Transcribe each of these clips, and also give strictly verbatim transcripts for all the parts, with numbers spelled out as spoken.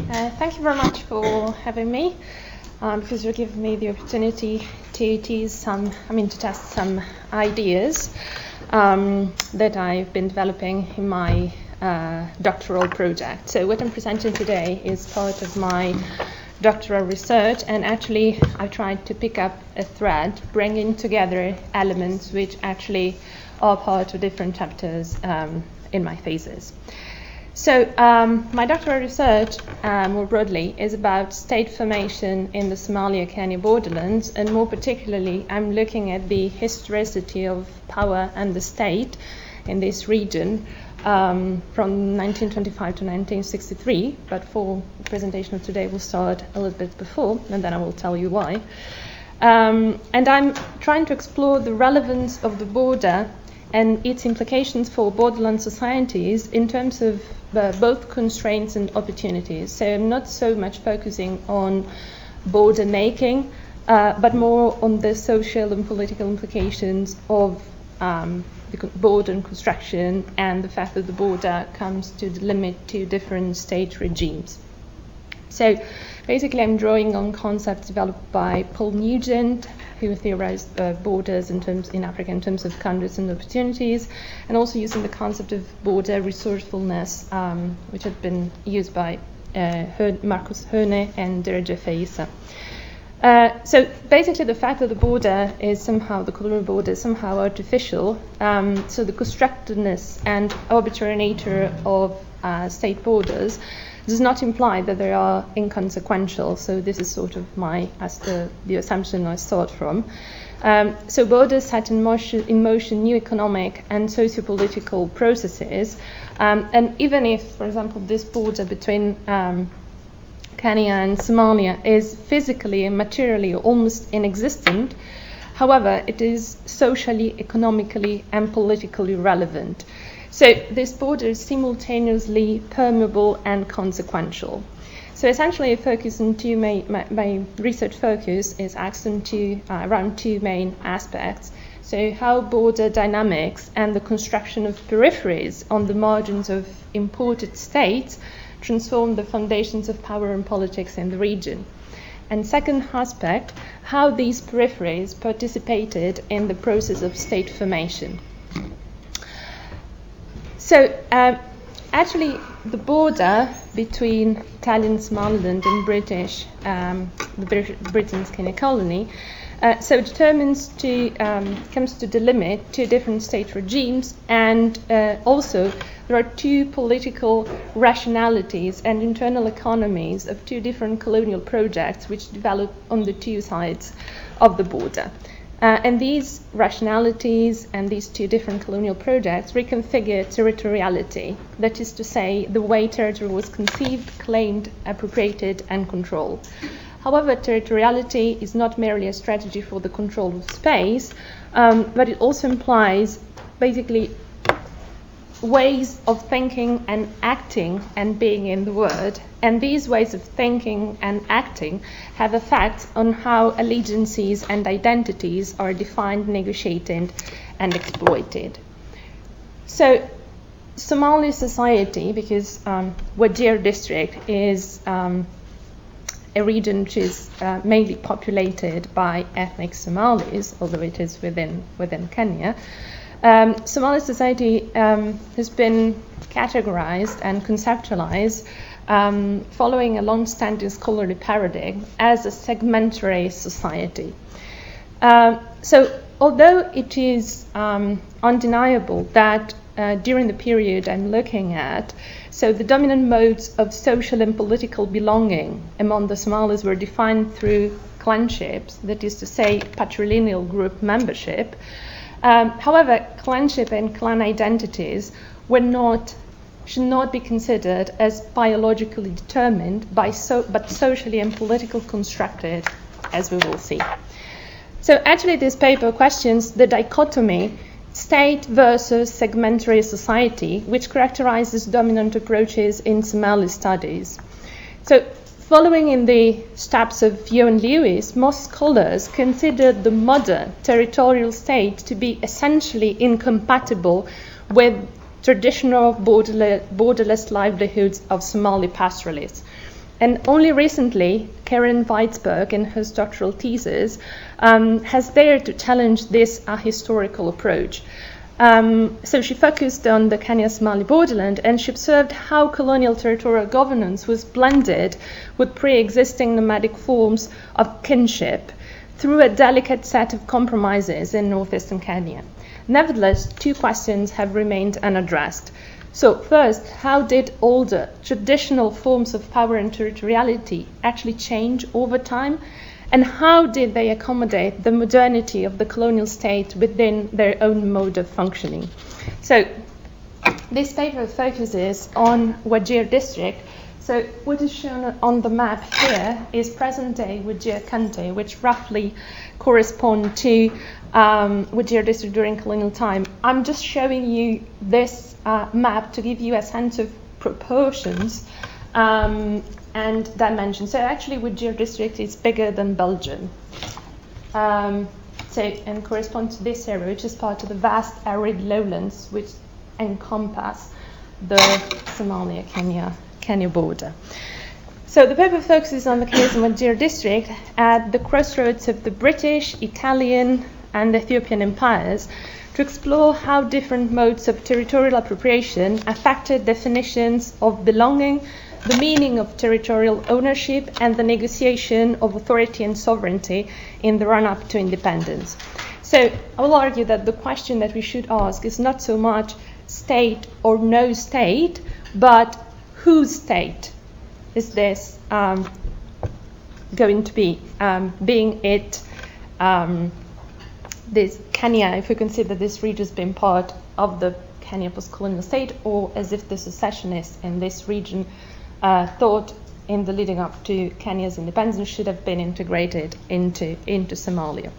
Uh, thank you very much for having me, um, because you give me the opportunity to tease some, I mean, to test some ideas um, that I've been developing in my uh, doctoral project. So what I'm presenting today is part of my doctoral research, and actually I tried to pick up a thread, bringing together elements which actually are part of different chapters um, in my thesis. So um, my doctoral research, uh, more broadly, is about state formation in the Somalia-Kenya borderlands, and more particularly, I'm looking at the historicity of power and the state in this region um, from nineteen twenty-five to nineteen sixty-three, but for the presentation of today, we'll start a little bit before, and then I will tell you why. Um, and I'm trying to explore the relevance of the border and its implications for borderland societies in terms of uh, both constraints and opportunities. So I'm not so much focusing on border making, uh, but more on the social and political implications of um, the border and construction, and the fact that the border comes to delimit two different state regimes. So basically I'm drawing on concepts developed by Paul Nugent, who theorized uh, borders in terms in Africa in terms of constraints and opportunities, and also using the concept of border resourcefulness, um, which had been used by uh, Marcus Höhne and Derja Feisa. Uh, so basically the fact that the border is somehow, the colonial border is somehow artificial, um, so the constructedness and arbitrary nature of uh, state borders does not imply that they are inconsequential. So this is sort of my as the, the assumption I start from. Um, so borders set in motion, in motion new economic and socio-political processes, um, and even if, for example, this border between um, Kenya and Somalia is physically and materially almost inexistent, however, it is socially, economically, and politically relevant. So this border is simultaneously permeable and consequential. So essentially, I focus on two main. My, my research focus is axed two, uh, around two main aspects. So how border dynamics and the construction of peripheries on the margins of imported states transform the foundations of power and politics in the region. And second aspect, how these peripheries participated in the process of state formation. So um, actually the border between Italian Somaliland and British, um, the British, Britain's Kenya colony, uh, so determines to, um, comes to delimit two different state regimes, and uh, also there are two political rationalities and internal economies of two different colonial projects which develop on the two sides of the border. Uh, and these rationalities and these two different colonial projects reconfigure territoriality, that is to say, the way territory was conceived, claimed, appropriated, and controlled. However, territoriality is not merely a strategy for the control of space, um, but it also implies basically ways of thinking and acting and being in the world, and these ways of thinking and acting have effects on how allegiances and identities are defined, negotiated, and exploited. So Somali society, because um, Wajir district is um, a region which is uh, mainly populated by ethnic Somalis, although it is within within Kenya. Um, Somali society um, has been categorized and conceptualized um, following a long-standing scholarly paradigm as a segmentary society. Um, so although it is um, undeniable that uh, during the period I'm looking at, so the dominant modes of social and political belonging among the Somalis were defined through clanships, that is to say, patrilineal group membership. Um, however, clanship and clan identities were not, should not be considered as biologically determined, by so, but socially and politically constructed, as we will see. So actually this paper questions the dichotomy state versus segmentary society, which characterizes dominant approaches in Somali studies. So following in the steps of View and Lewis, most scholars consider the modern territorial state to be essentially incompatible with traditional borderless, borderless livelihoods of Somali pastoralists. And only recently, Karen Weitzberg, in her doctoral thesis, um, has dared to challenge this ahistorical approach. Um, so she focused on the Kenya-Somali borderland, and she observed how colonial territorial governance was blended with pre-existing nomadic forms of kinship through a delicate set of compromises in northeastern Kenya. Nevertheless, two questions have remained unaddressed. So first, how did older traditional forms of power and territoriality actually change over time? And how did they accommodate the modernity of the colonial state within their own mode of functioning? So this paper focuses on Wajir district. So what is shown on the map here is present-day Wajir County, which roughly correspond to um, Wajir district during colonial time. I'm just showing you this uh, map to give you a sense of proportions um, and dimensions. So actually Wajir district is bigger than Belgium. Um, so, and corresponds to this area, which is part of the vast arid lowlands which encompass the Somalia-Kenya Kenya border. So the paper focuses on the case of Wajir district at the crossroads of the British, Italian, and Ethiopian empires to explore how different modes of territorial appropriation affected definitions of belonging, the meaning of territorial ownership, and the negotiation of authority and sovereignty in the run-up to independence. So I will argue that the question that we should ask is not so much state or no state, but whose state is this um, going to be, um, being it um, this Kenya, if we consider this region as being part of the Kenya post-colonial state, or as if the secessionists in this region uh, thought in the leading up to Kenya's independence should have been integrated into, into Somalia.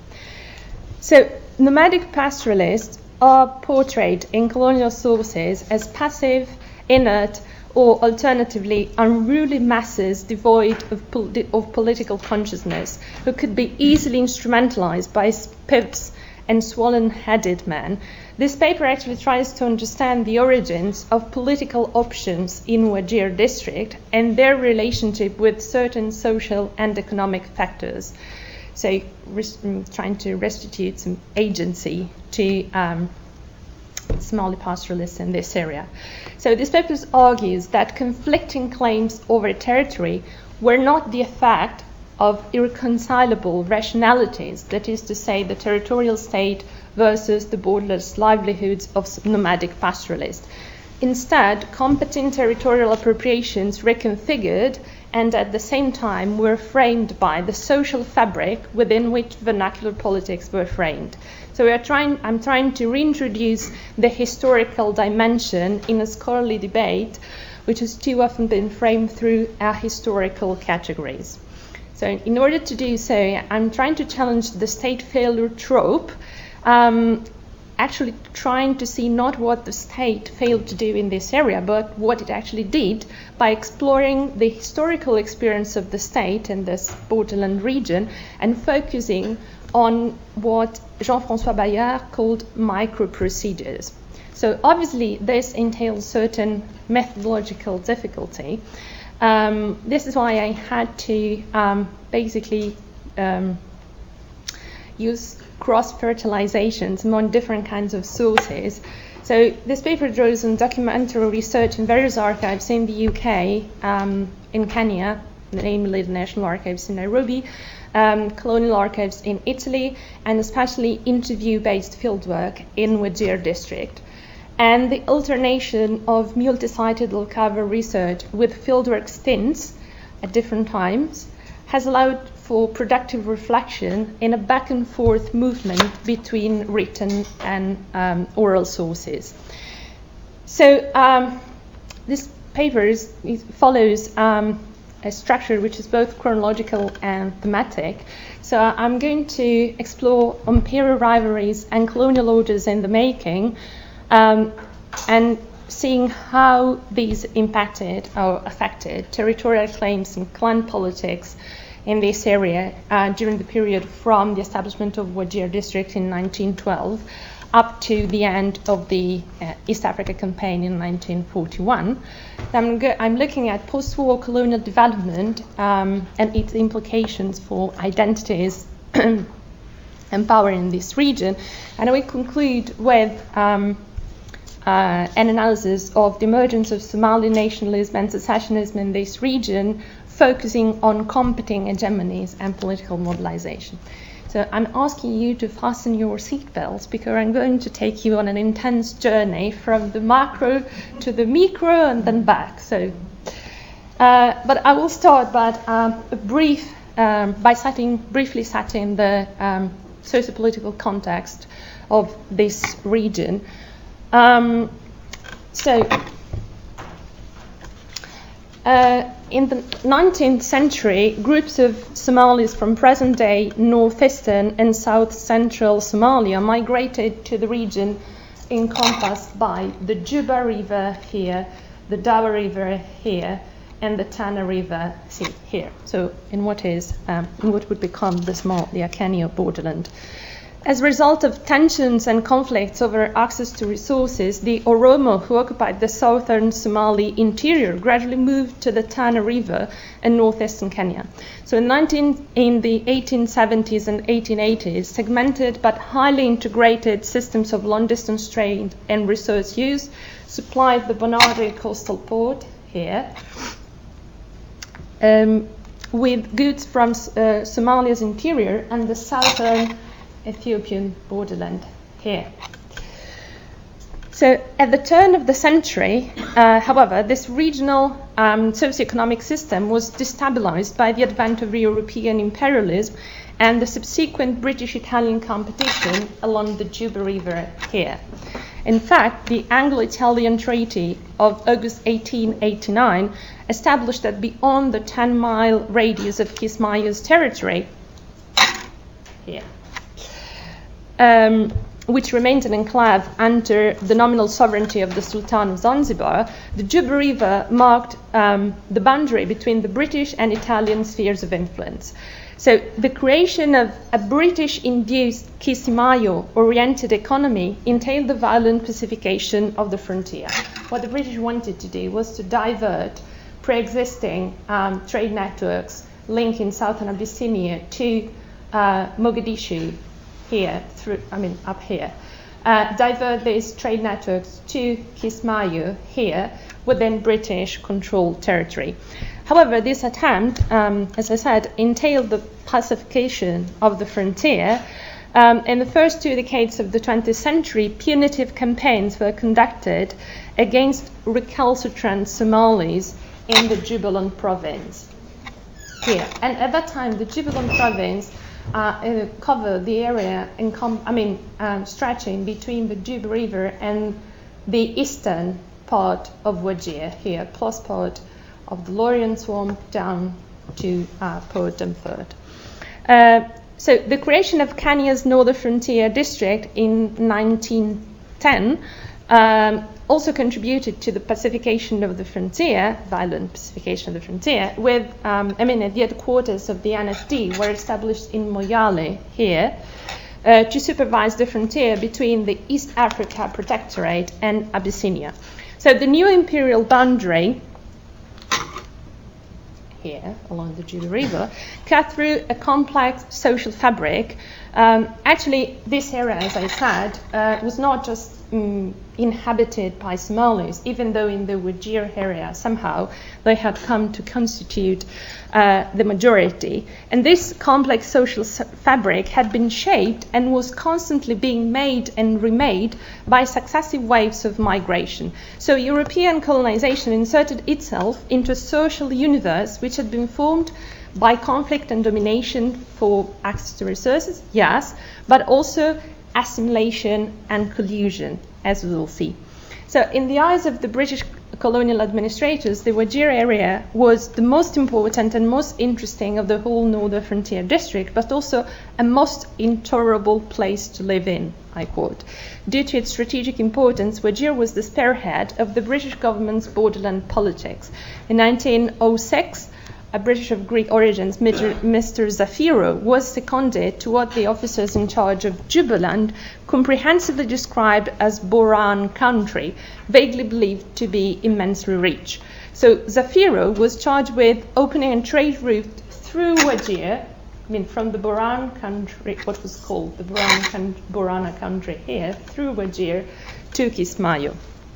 So nomadic pastoralists are portrayed in colonial sources as passive, inert, or alternatively unruly masses devoid of, pol- of political consciousness who could be easily instrumentalized by pips and swollen-headed men. This paper actually tries to understand the origins of political options in Wajir district and their relationship with certain social and economic factors. So res- trying to restitute some agency to um, Somali pastoralists in this area. So this paper argues that conflicting claims over territory were not the effect of irreconcilable rationalities, that is to say, the territorial state versus the borderless livelihoods of nomadic pastoralists. Instead, competent territorial appropriations reconfigured and at the same time were framed by the social fabric within which vernacular politics were framed. So we are trying, I'm trying to reintroduce the historical dimension in a scholarly debate, which has too often been framed through our historical categories. So in order to do so, I'm trying to challenge the state failure trope, um, actually trying to see not what the state failed to do in this area, but what it actually did by exploring the historical experience of the state in this borderland region and focusing on what Jean-François Bayard called micro-procedures. So obviously this entails certain methodological difficulty. Um, this is why I had to um, basically um, use cross-fertilizations among different kinds of sources. So this paper draws on documentary research in various archives in the U K, um, in Kenya, namely the National Archives in Nairobi, um, colonial archives in Italy, and especially interview-based fieldwork in Wajir district. And the alternation of multi-sited cover research with fieldwork stints at different times has allowed for productive reflection in a back and forth movement between written and um, oral sources. So um, this paper is, it follows um, a structure which is both chronological and thematic. So I'm going to explore imperial rivalries and colonial orders in the making, Um, and seeing how these impacted or affected territorial claims and clan politics in this area uh, during the period from the establishment of Wajir district in nineteen twelve up to the end of the uh, East Africa campaign in nineteen forty-one. I'm, go- I'm looking at post-war colonial development um, and its implications for identities and power in this region. And I will conclude with um, uh, an analysis of the emergence of Somali nationalism and secessionism in this region, focusing on competing hegemonies and political mobilization. So I'm asking you to fasten your seatbelts, because I'm going to take you on an intense journey from the macro to the micro and then back. So, uh, but I will start by um, a brief, um, by setting, briefly setting the um, socio-political context of this region. Um, so, uh, in the nineteenth century, groups of Somalis from present-day northeastern and south-central Somalia migrated to the region encompassed by the Juba River here, the Dawa River here, and the Tana River see, here. So, in what is, um, in what would become the Somalia Kenya borderland. As a result of tensions and conflicts over access to resources, the Oromo, who occupied the southern Somali interior, gradually moved to the Tana River in northeastern Kenya. So in, nineteen, in the eighteen seventies and eighteen eighties, segmented but highly integrated systems of long-distance trade and resource use supplied the Bonari coastal port here um, with goods from uh, Somalia's interior and the southern Ethiopian borderland here. So at the turn of the century, uh, however, this regional um, socioeconomic system was destabilized by the advent of European imperialism and the subsequent British-Italian competition along the Juba River here. In fact, the Anglo-Italian Treaty of August eighteen eighty-nine established that beyond the ten-mile radius of Kismayo's territory, here, Um, which remained an enclave under the nominal sovereignty of the Sultan of Zanzibar, the Juba River marked um, the boundary between the British and Italian spheres of influence. So the creation of a British-induced Kismayo-oriented economy entailed the violent pacification of the frontier. What the British wanted to do was to divert pre-existing um, trade networks linking southern Abyssinia to uh, Mogadishu, here, through, I mean, up here, uh, divert these trade networks to Kismayo here within British-controlled territory. However, this attempt, um, as I said, entailed the pacification of the frontier. Um, in the first two decades of the twentieth century, punitive campaigns were conducted against recalcitrant Somalis in the Jubaland province here. And at that time, the Jubaland province Uh, uh, cover the area, in com- I mean, um, stretching between the Juba River and the eastern part of Wajir here, plus part of the Lorient Swamp down to uh, Port Dumford. Uh, so the creation of Kenya's Northern Frontier District in nineteen ten um, also contributed to the pacification of the frontier, violent pacification of the frontier, with, um, I mean, the headquarters of the N F D were established in Moyale here uh, to supervise the frontier between the East Africa Protectorate and Abyssinia. So the new imperial boundary here along the Juba River cut through a complex social fabric. Um, actually, this area, as I said, uh, was not just um, inhabited by Somalis, even though in the Wajir area somehow they had come to constitute uh, the majority. And this complex social fabric had been shaped and was constantly being made and remade by successive waves of migration. So European colonization inserted itself into a social universe which had been formed by conflict and domination for access to resources, yes, but also assimilation and collusion, as we will see. So in the eyes of the British colonial administrators, the Wajir area was the most important and most interesting of the whole Northern Frontier District, but also a most intolerable place to live in, I quote. Due to its strategic importance, Wajir was the spearhead of the British government's borderland politics. In nineteen oh six, a British of Greek origins, Mister Zafiro, was seconded to what the officers in charge of Jubaland comprehensively described as Boran country, vaguely believed to be immensely rich. So Zafiro was charged with opening a trade route through Wajir, I mean from the Boran country, what was called the Boran, Borana country here, through Wajir to Kismayo.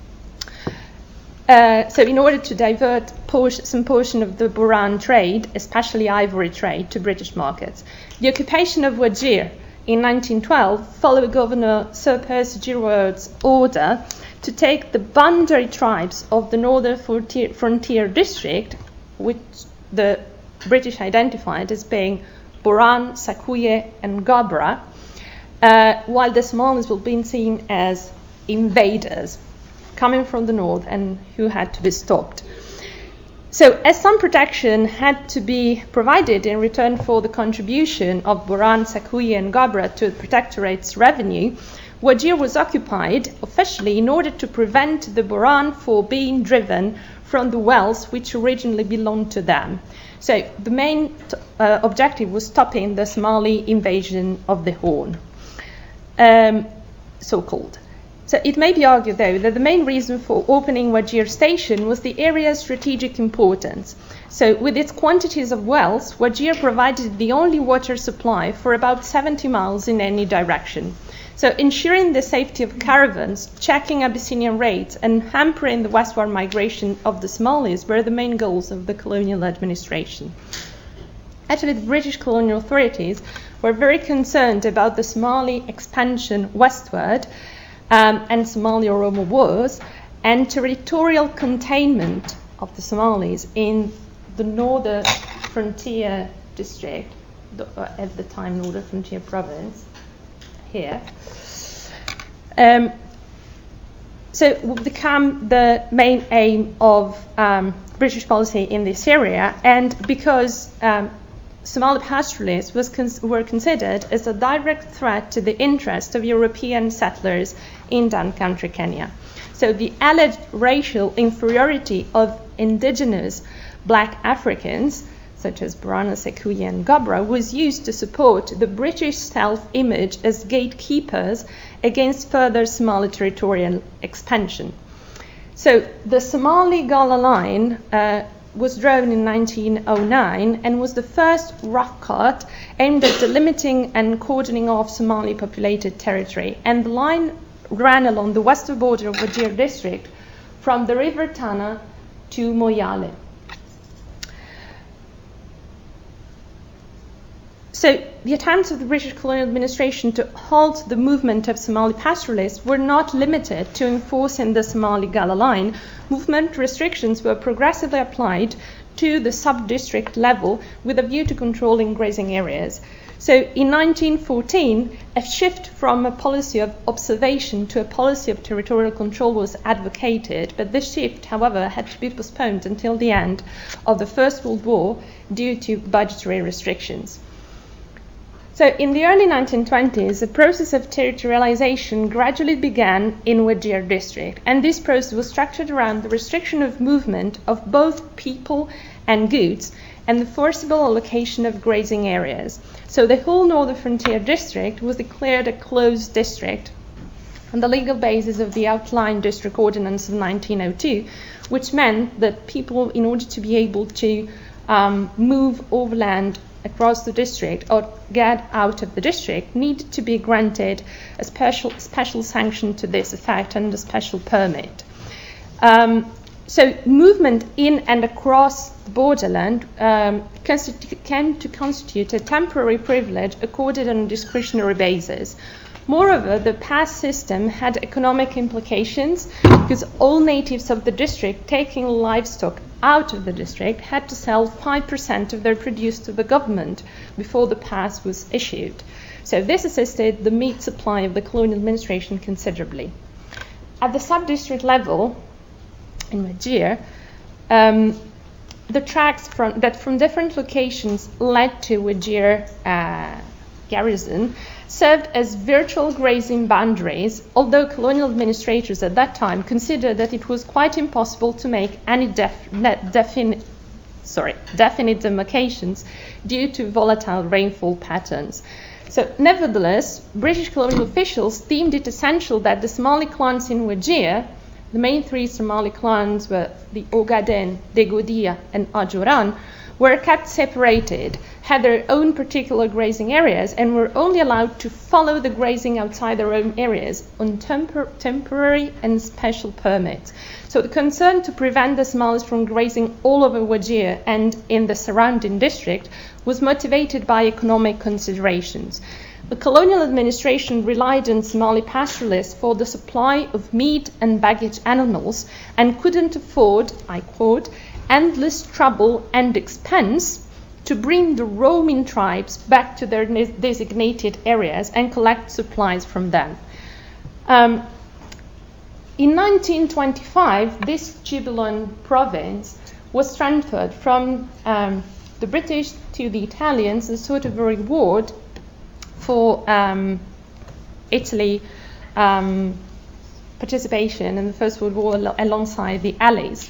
Uh, so in order to divert por- some portion of the Boran trade, especially ivory trade, to British markets. The occupation of Wajir in nineteen twelve followed Governor Sir Percy Giroard's order to take the boundary tribes of the northern frontier, frontier district, which the British identified as being Boran, Sakuye and Gabra, uh, while the Somalis were being seen as invaders coming from the north and who had to be stopped. So as some protection had to be provided in return for the contribution of Boran, Sakuye and Gabra to the protectorate's revenue, Wajir was occupied officially in order to prevent the Boran from being driven from the wells which originally belonged to them. So the main t- uh, objective was stopping the Somali invasion of the Horn, um, so-called. So it may be argued, though, that the main reason for opening Wajir station was the area's strategic importance. So with its quantities of wells, Wajir provided the only water supply for about seventy miles in any direction. So ensuring the safety of caravans, checking Abyssinian raids, and hampering the westward migration of the Somalis were the main goals of the colonial administration. Actually, the British colonial authorities were very concerned about the Somali expansion westward, Um, and Somali-Oromo wars, and territorial containment of the Somalis in the northern frontier district, the, uh, at the time northern frontier province, here. Um, so it would become the main aim of um, British policy in this area, and because um, Somali pastoralists was cons- were considered as a direct threat to the interest of European settlers in down country Kenya. So the alleged racial inferiority of indigenous black Africans, such as Borana, Sakuye and Gabra, was used to support the British self-image as gatekeepers against further Somali territorial expansion. So the Somali-Gala line uh, was drawn in nineteen oh nine and was the first rough cut aimed at delimiting and cordoning off Somali populated territory. And the line ran along the western border of Wajir district from the river Tana to Moyale. So the attempts of the British colonial administration to halt the movement of Somali pastoralists were not limited to enforcing the Somali-Gala line. Movement restrictions were progressively applied to the sub-district level with a view to controlling grazing areas. So in nineteen fourteen, a shift from a policy of observation to a policy of territorial control was advocated, but this shift, however, had to be postponed until the end of the First World War due to budgetary restrictions. So in the early nineteen twenties, a process of territorialization gradually began in Wajir district, and this process was structured around the restriction of movement of both people and goods and the forcible allocation of grazing areas. So the whole northern frontier district was declared a closed district on the legal basis of the outline district ordinance of nineteen oh two, which meant that people, in order to be able to um, move overland across the district or get out of the district, needed to be granted a special special sanction to this effect and a special permit. Um, so movement in and across the borderland um, constitu- came to constitute a temporary privilege accorded on a discretionary basis. Moreover, the pass system had economic implications because all natives of the district taking livestock out of the district had to sell five percent of their produce to the government before the pass was issued. So this assisted the meat supply of the colonial administration considerably. At the sub-district level in Wajir, um, the tracks from, that from different locations led to Wajir uh, garrison served as virtual grazing boundaries, although colonial administrators at that time considered that it was quite impossible to make any def- defin- sorry, definite demarcations due to volatile rainfall patterns. So, nevertheless, British colonial officials deemed it essential that the Somali clans in Wajir the main three Somali clans were the Ogaden, Degodia, and Ajuran, were kept separated, had their own particular grazing areas, and were only allowed to follow the grazing outside their own areas on tempor- temporary and special permits. So the concern to prevent the Somalis from grazing all over Wajir and in the surrounding district was motivated by economic considerations. The colonial administration relied on Somali pastoralists for the supply of meat and baggage animals and couldn't afford, I quote, endless trouble and expense to bring the roaming tribes back to their designated areas and collect supplies from them. Um, in nineteen twenty-five, this Jubaland province was transferred from um, the British to the Italians as sort of a reward for um, Italy um, participation in the First World War al- alongside the Allies.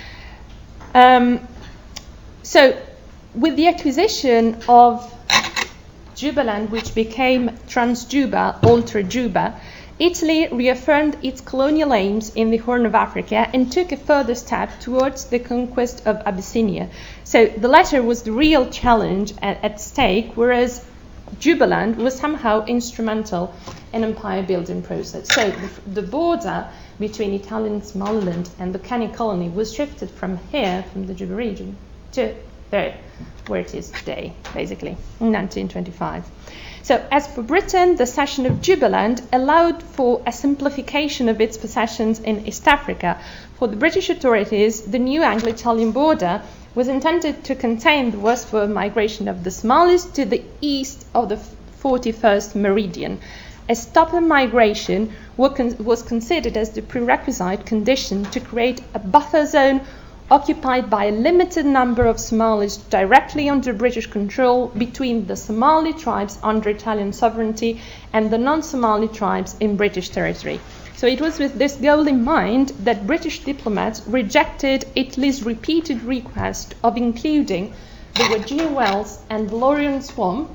Um, so, with the acquisition of Jubaland, which became Trans-Juba, Altered Juba, Italy reaffirmed its colonial aims in the Horn of Africa and took a further step towards the conquest of Abyssinia. So the latter was the real challenge at, at stake, whereas Jubaland was somehow instrumental in empire-building process. So the, the border between Italian Somaliland and the Kenyan colony was shifted from here, from the Juba region, to there, where it is today, basically, in nineteen twenty-five. So as for Britain, the cession of Jubaland allowed for a simplification of its possessions in East Africa. For the British authorities, the new Anglo-Italian border was intended to contain the westward migration of the Somalis to the east of the forty-first meridian. A stop in migration was considered as the prerequisite condition to create a buffer zone occupied by a limited number of Somalis directly under British control between the Somali tribes under Italian sovereignty and the non-Somali tribes in British territory. So it was with this goal in mind that British diplomats rejected Italy's repeated request of including the Wajir Wells and the Lorient Swamp,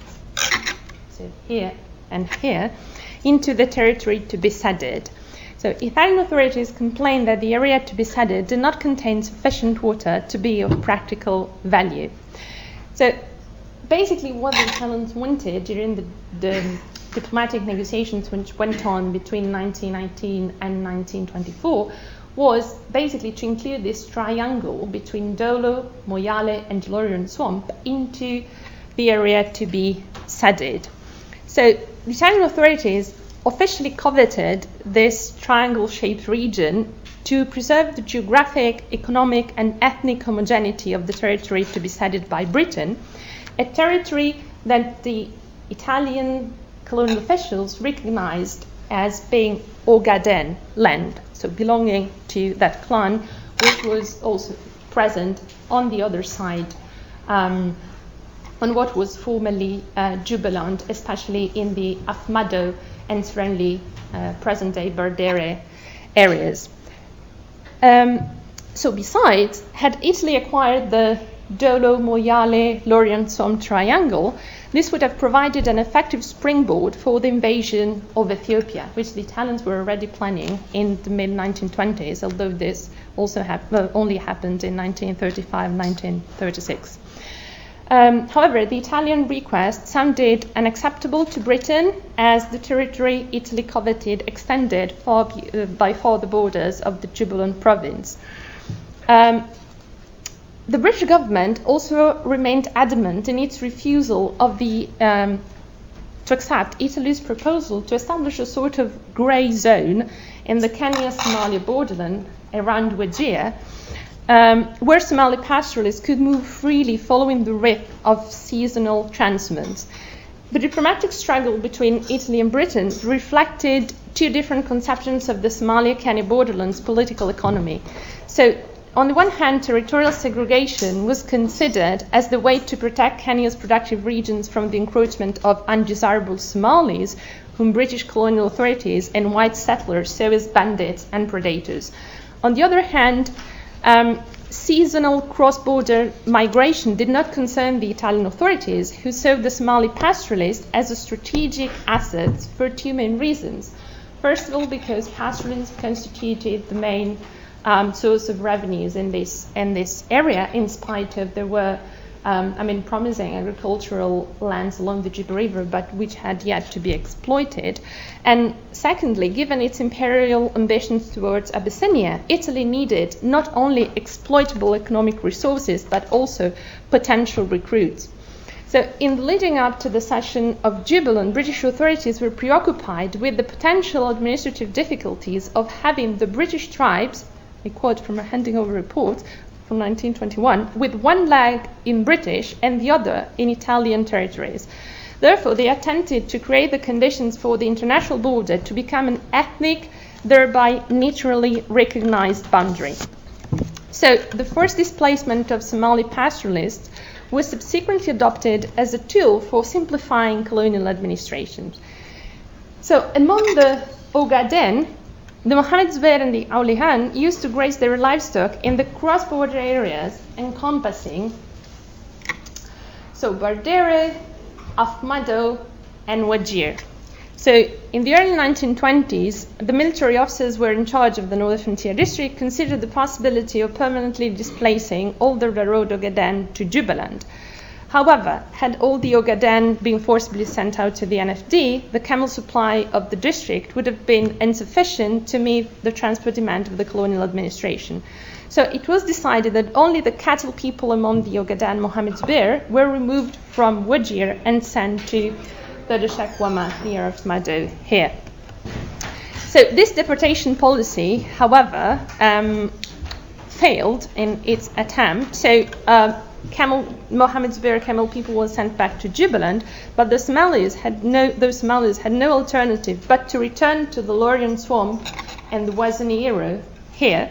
so here and here, into the territory to be ceded. So Italian authorities complained that the area to be ceded did not contain sufficient water to be of practical value. So basically what the Italians wanted during the, the diplomatic negotiations which went on between nineteen nineteen and nineteen twenty-four was basically to include this triangle between Dolo, Moyale and Lorient Swamp into the area to be ceded. So the Italian authorities officially coveted this triangle-shaped region to preserve the geographic, economic and ethnic homogeneity of the territory to be ceded by Britain, a territory that the Italian colonial officials recognized as being Ogaden land, so belonging to that clan, which was also present on the other side, um, on what was formerly uh, Jubaland, especially in the Afmado and surrounding uh, present-day Berdere areas. Um, so besides, had Italy acquired the Dolo, Moyale, Lorient Swamp triangle, this would have provided an effective springboard for the invasion of Ethiopia, which the Italians were already planning in the mid nineteen twenties, although this also hap- well, only happened in nineteen thirty-five, nineteen thirty-six. Um, however, the Italian request sounded unacceptable to Britain, as the territory Italy coveted extended far be- uh, by far the borders of the Jubaland province. Um, the British government also remained adamant in its refusal of the um, to accept Italy's proposal to establish a sort of grey zone in the Kenya-Somalia borderland around Wajir, Um, where Somali pastoralists could move freely following the rhythm of seasonal transshipments. The diplomatic struggle between Italy and Britain reflected two different conceptions of the Somalia-Kenya borderlands political economy. So, on the one hand, territorial segregation was considered as the way to protect Kenya's productive regions from the encroachment of undesirable Somalis, whom British colonial authorities and white settlers saw as bandits and predators. On the other hand, Um, seasonal cross-border migration did not concern the Italian authorities, who saw the Somali pastoralists as a strategic asset for two main reasons. First of all, because pastoralists constituted the main um, source of revenues in this in this area, in spite of there were, um, I mean, promising agricultural lands along the Juba River, but which had yet to be exploited. And secondly, given its imperial ambitions towards Abyssinia, Italy needed not only exploitable economic resources, but also potential recruits. So in the leading up to the cession of Jubaland, British authorities were preoccupied with the potential administrative difficulties of having the British tribes, I quote from a handing over report from nineteen twenty-one, with one leg in British and the other in Italian territories. Therefore, they attempted to create the conditions for the international border to become an ethnic, thereby naturally recognized boundary. So the forced displacement of Somali pastoralists was subsequently adopted as a tool for simplifying colonial administration. So among the Ogaden, the Mohammed Zubair and the Aulihan used to graze their livestock in the cross-border areas encompassing so Bardere, Afmado, and Wajir. So in the early nineteen twenties, the military officers were in charge of the Northern Frontier District considered the possibility of permanently displacing all the Road Ogaden to Jubaland. However, had all the Ogaden been forcibly sent out to the N F D, the camel supply of the district would have been insufficient to meet the transport demand of the colonial administration. So it was decided that only the cattle people among the Ogaden Mohammed Zubair were removed from Wajir and sent to the Shekwama near Afmado here. So this deportation policy, however, um, failed in its attempt. So uh, Camel, Mohammed Zubair Camel people were sent back to Jubaland, but the Somalis had no, those Somalis had no alternative but to return to the Lorian Swamp and the Wazaniero here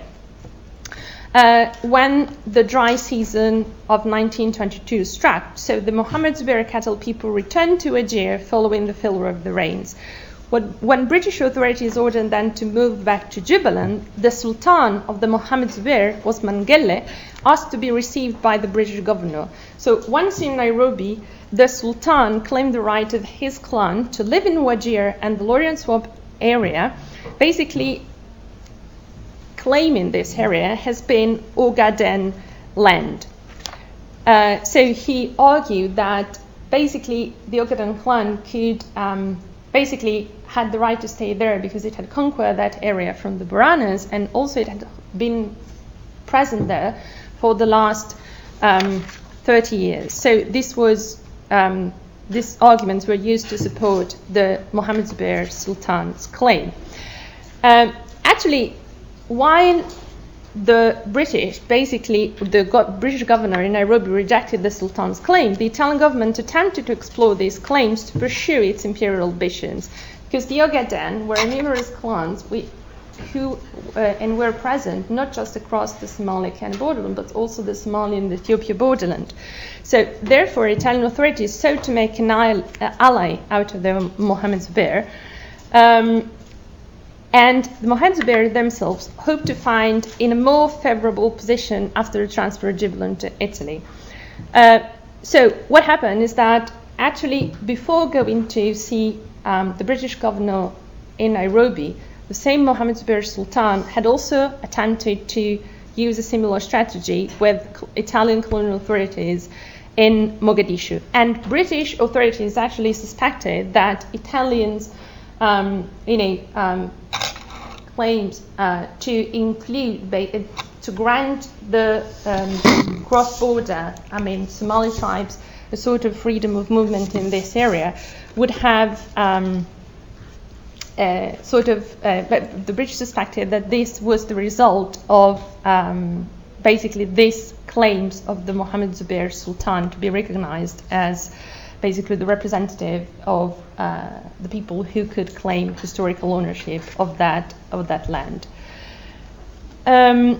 uh, when the dry season of nineteen twenty-two struck. So the Mohammed Zubair cattle people returned to Ajir following the failure of the rains. When British authorities ordered them to move back to Jubaland, the Sultan of the Mohammed Zubair, Osman Gelle, asked to be received by the British governor. So once in Nairobi, the Sultan claimed the right of his clan to live in Wajir and the Lorian Swamp area, basically claiming this area has been Ogaden land. Uh, so he argued that basically the Ogaden clan could um, basically had the right to stay there because it had conquered that area from the Buranas, and also it had been present there for the last um, thirty years. So this was um, these arguments were used to support the Mohammed Zubair Sultan's claim. Um, actually, while the British, basically the go- British governor in Nairobi rejected the Sultan's claim, the Italian government attempted to explore these claims to pursue its imperial ambitions, because the Ogaden were numerous clans we, who uh, and were present not just across the Somali-Kenya borderland, but also the Somali and Ethiopia borderland. So therefore, Italian authorities sought to make an ally out of the Mohammed Zubair. Um, And the Mohammed Zubair themselves hoped to find in a more favorable position after the transfer of Jubaland to Italy. Uh, so what happened is that actually before going to see um, the British governor in Nairobi, the same Mohammed Zubair Sultan had also attempted to use a similar strategy with Italian colonial authorities in Mogadishu. And British authorities actually suspected that Italians Um, you know, um, claims uh, to include, to grant the um, cross-border, I mean, Somali tribes, a sort of freedom of movement in this area, would have um, uh, sort of, uh, but the British suspected that this was the result of um, basically these claims of the Mohammed Zubair Sultan to be recognized as basically the representative of uh, the people who could claim historical ownership of that of that land. Um,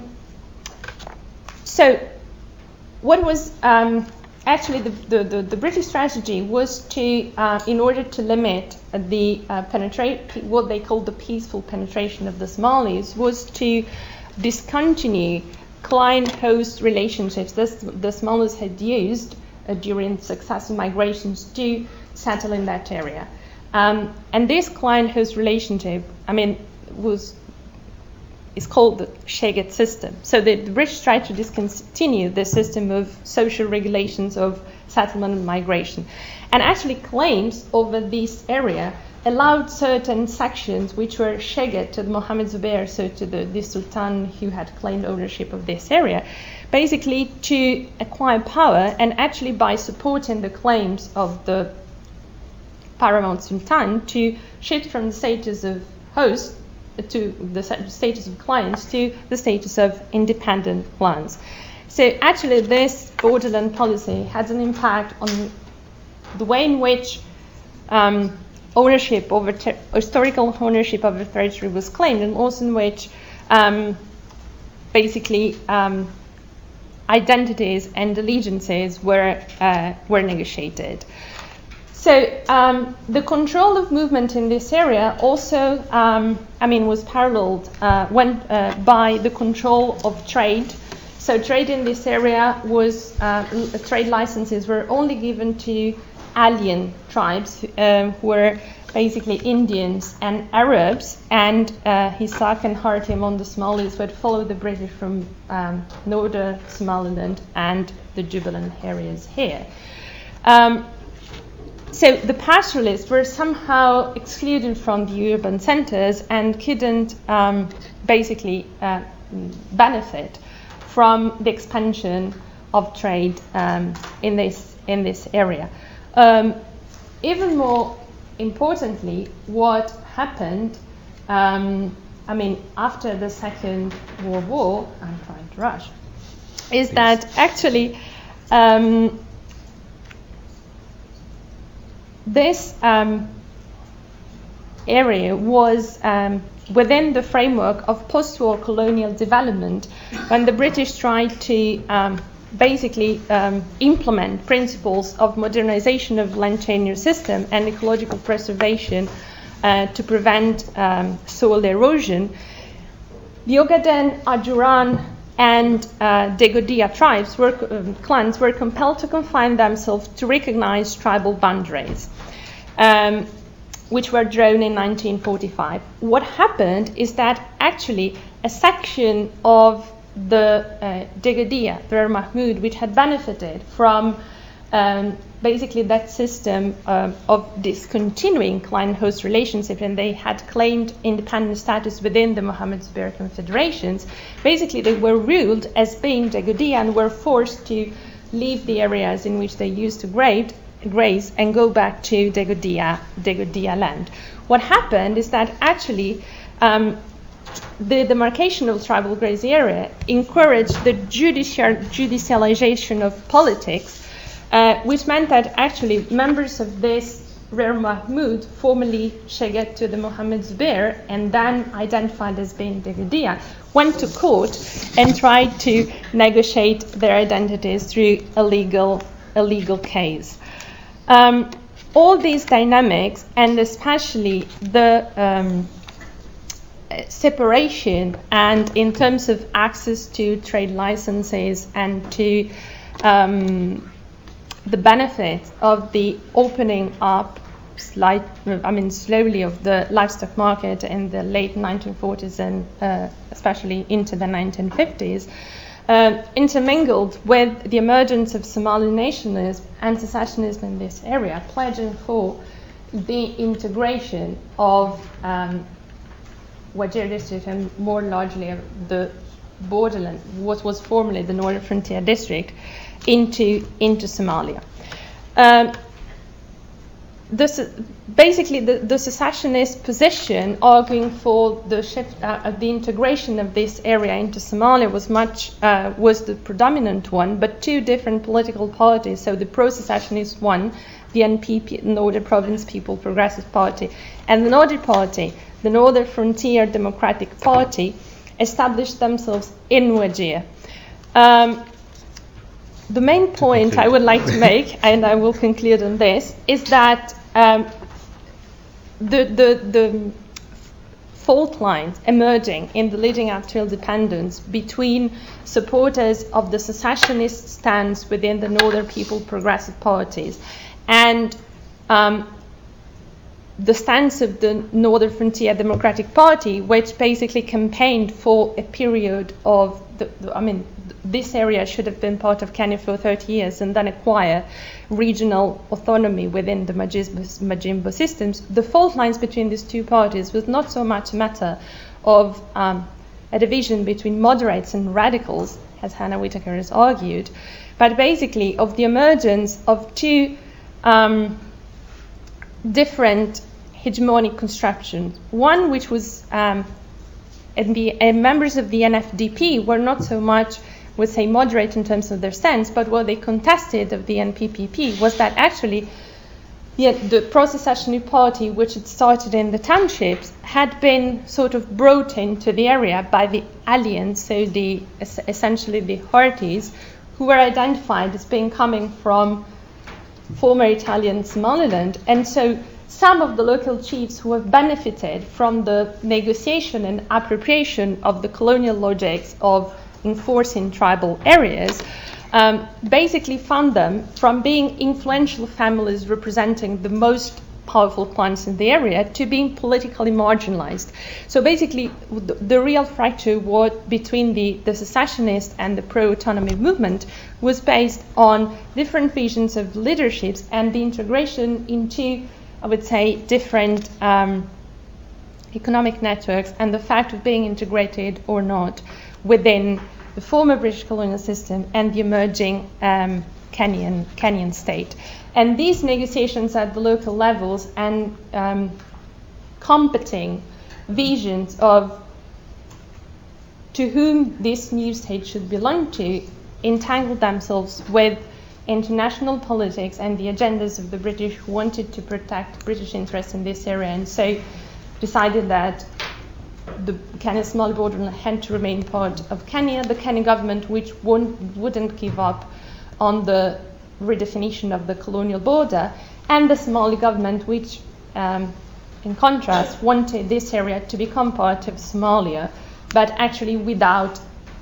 so, what was um, actually the, the, the, the British strategy was to, uh, in order to limit the uh, penetrate what they called the peaceful penetration of the Somalis, was to discontinue client-host relationships that the Somalis had used Uh, during successive migrations to settle in that area. Um, and this client-host relationship I mean, was is called the Shaget system. So the, the British tried to discontinue the system of social regulations of settlement and migration, and actually claims over this area allowed certain sections which were Shaget to the Mohammed Zubair, so to the, the Sultan who had claimed ownership of this area, basically to acquire power, and actually by supporting the claims of the paramount Sultan to shift from the status of host to the status of clients to the status of independent lands. So actually this borderland policy has an impact on the way in which um, ownership over ter- historical ownership of the territory was claimed, and also in which um, basically um, identities and allegiances were uh, were negotiated. So um, the control of movement in this area also, um, I mean, was paralleled uh, when, uh, by the control of trade. So trade in this area was, uh, trade licenses were only given to alien tribes uh, who were basically Indians and Arabs, and uh, Hisak and Khartoum on the Somalis would follow the British from um, northern Somaliland and the Jubaland areas here. Um, So the pastoralists were somehow excluded from the urban centers and couldn't um, basically uh, benefit from the expansion of trade um, in this in this area. Um, even more importantly, what happened, um, I mean, after the Second World War, I'm trying to rush, is Please. that actually um, this um, area was um, within the framework of post-war colonial development, when the British tried to um, basically um, implement principles of modernization of land tenure system and ecological preservation uh, to prevent um, soil erosion. The Ogaden, Ajuran, and uh, Degodia tribes were, um, clans were compelled to confine themselves to recognize tribal boundaries, um, which were drawn in nineteen forty-five. What happened is that actually a section of the uh, Degodia, the Mahmud, which had benefited from um, basically that system uh, of discontinuing client-host relationship, and they had claimed independent status within the Mohammed Zubair confederations. Basically, they were ruled as being Degodia and were forced to leave the areas in which they used to graze, graze and go back to Degodia, Degodia land. What happened is that actually um, the demarcation of tribal graze area encouraged the judicial, judicialization of politics, Uh, which meant that actually members of this Rear Mahmud, formerly Shaget to the Mohammed Zubair and then identified as being Degodia, went to court and tried to negotiate their identities through a legal, a legal case. Um, all these dynamics, and especially the um, separation and in terms of access to trade licenses and to um, the benefit of the opening up, slight, I mean, slowly of the livestock market in the late nineteen forties and uh, especially into the nineteen fifties, uh, intermingled with the emergence of Somali nationalism and secessionism in this area, pledging for the integration of um, Wajir district and more largely the borderland, what was formerly the Northern Frontier District, into into Somalia. Um, this basically the, the secessionist position, arguing for the shift, uh, the integration of this area into Somalia, was much uh, was the predominant one. But two different political parties, so the pro-secessionist one, the N P P, Northern Province People Progressive Party, and the Northern Party, the Northern Frontier Democratic Party, established themselves in Wajir. Um, The main point I would like to make, and I will conclude on this, is that um, the, the, the fault lines emerging in the leading up to independence between supporters of the secessionist stance within the Northern People Progressive Parties and um, the stance of the Northern Frontier Democratic Party, which basically campaigned for a period of, the, the, I mean, this area should have been part of Kenya for thirty years and then acquire regional autonomy within the Majimbo, Majimbo systems. The fault lines between these two parties was not so much a matter of um, a division between moderates and radicals, as Hannah Whitaker has argued, but basically of the emergence of two um, different hegemonic constructions. One which was, um, and the uh, members of the N F D P were not so much, would say, moderate in terms of their stance, but what they contested of the N P P P was that actually yeah, the pro-secessionary party, which had started in the townships, had been sort of brought into the area by the alliance, so the essentially the Hartis, who were identified as being coming from former Italian Somaliland. And so some of the local chiefs who have benefited from the negotiation and appropriation of the colonial logics of enforcing tribal areas um, basically found them from being influential families representing the most powerful clans in the area to being politically marginalized. So basically the, the real fracture what, between the, the secessionist and the pro-autonomy movement was based on different visions of leaderships and the integration into, I would say, different um, economic networks and the fact of being integrated or not within the former British colonial system and the emerging um, Kenyan, Kenyan state. And these negotiations at the local levels and um, competing visions of to whom this new state should belong to entangled themselves with international politics and the agendas of the British who wanted to protect British interests in this area, and so decided that the Kenya-Somali border had to remain part of Kenya. The Kenyan government, which won't, wouldn't give up on the redefinition of the colonial border, and the Somali government, which, um, in contrast, wanted this area to become part of Somalia, but actually without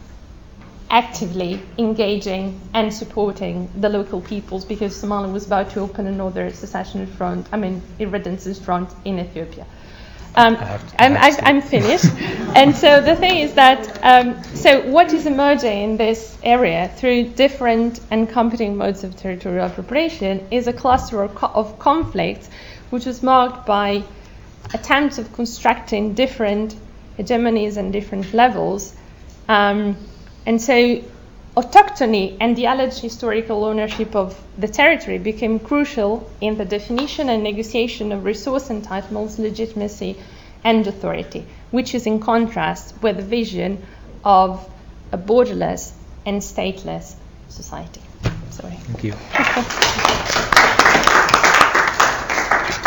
actively engaging and supporting the local peoples, because Somalia was about to open another secession front, I mean, irredentist front in Ethiopia. Um, I'm, I'm, I'm finished. And so the thing is that, um, so what is emerging in this area through different and competing modes of territorial appropriation is a cluster of, co- of conflicts which was marked by attempts of constructing different hegemonies and different levels. Um, and so autochthony and the alleged historical ownership of the territory became crucial in the definition and negotiation of resource entitlements, legitimacy, and authority, which is in contrast with the vision of a borderless and stateless society. Sorry. Thank you.